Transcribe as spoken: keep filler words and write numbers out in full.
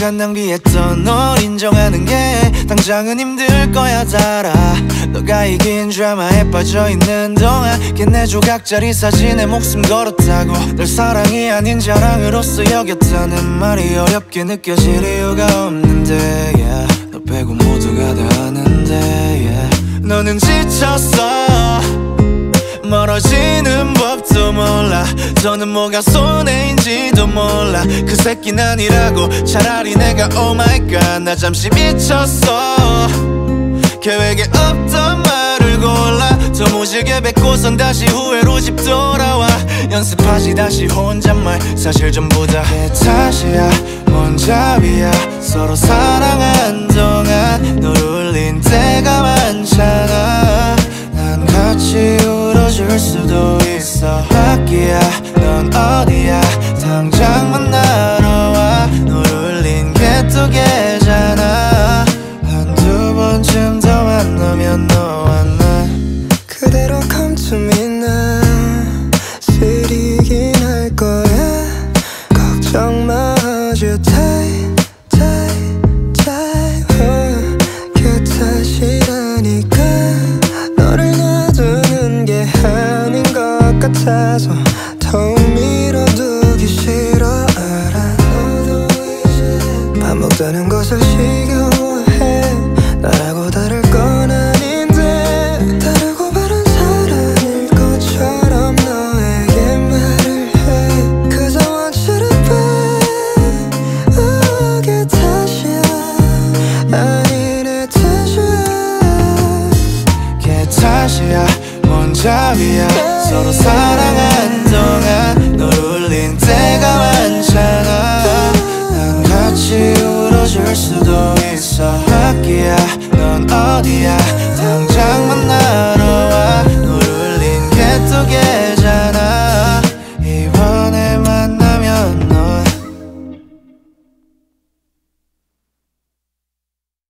시간 낭비했던 널 인정하는 게 당장은 힘들 거야 다 알아. 너가 이긴 드라마에 빠져있는 동안 걔네 조각짜리 사진에 목숨 걸었다고. 널 사랑이 아닌 자랑으로서 여겼다는 말이 어렵게 느껴질 이유가 없는데 yeah. 너 빼고 모두가 다 아는데 yeah. 너는 지쳤어 멀어지는 법도 몰라. 더는 뭐가 손해인지도 몰라. 그 새끼는 아니라고 차라리 내가 oh my god 나 잠시 미쳤어. 계획에 없던 말을 골라 더 무지개 뱉고선 다시 후회로 집 돌아와. 연습하지 다시 혼잣말 사실 전부 다 내 탓이야 뭔 잡이야. 서로 사랑한 동안 널 울린 때가 많잖아. 난 같이 울어줄 수도 있어. 학기야 넌 어디야 당장 만나러 와. 널 울린 게 또 걔잖아. 한두 번쯤 더 만나면 너와 나 그대로 come to me now. 쓰리긴 할 거야 걱정 마 hold you tight tight tight uh, 그 탓이라니까. 너를 놔두는 게 아닌 것 같아서 더 밀어두기 싫어 알아. 너도 이제 반복되는 것을 지겨워해. 나라고 다를 건 아닌데 다르고 바른 사람일 것처럼 너에게 말을 해. Cause I want you to be oh, 그 탓이야 아니 내 탓이야. 걔 탓이야 뭔 잡이야. 서로 사랑한 동안 널 울린 때가 많잖아. 난 같이 울어줄 수도 있어. 학기야 넌 어디야